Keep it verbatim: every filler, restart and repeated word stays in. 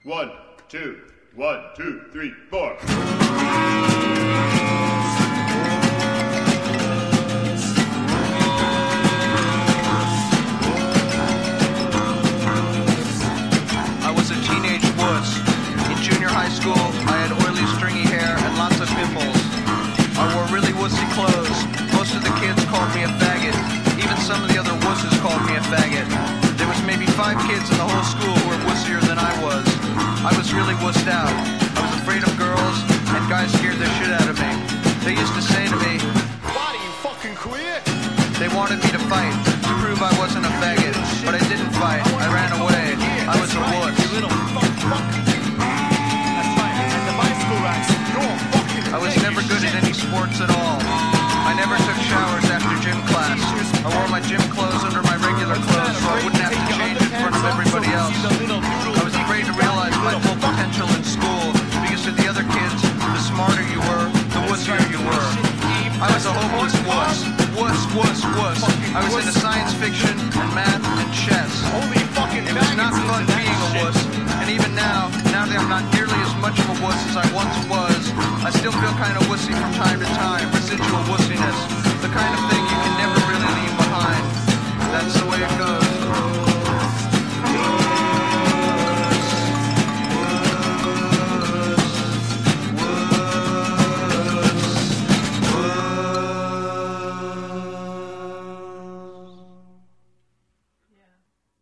One, two, one, two, three, four. I was a teenage wuss. In junior high school, I had oily, stringy hair and lots of pimples. I wore really wussy clothes. Most of the kids called me a faggot. Even some of the other wusses called me a faggot. There was maybe five kids in the whole school who were wussier than I was. I was really wussed out. I was afraid of girls, and guys scared the shit out of me. They used to say to me, "Why do you fucking quit?" They wanted me to fight, to prove I wasn't a faggot. But I didn't fight. I ran away. I was a wuss. I was never good at any sports at all. I never took showers after gym class. I wore my gym clothes under my regular clothes so I wouldn't have to change in front of everybody else. I was afraid to realize my full potential in school because to the other kids, the smarter you were, the wussier you were. I was a hopeless wuss. Wuss, wuss, wuss. I was into science fiction and math and chess. It was not fun being a wuss. And even now, now that I'm not nearly as much of a wuss as I once was, I still feel kind of wussy from time to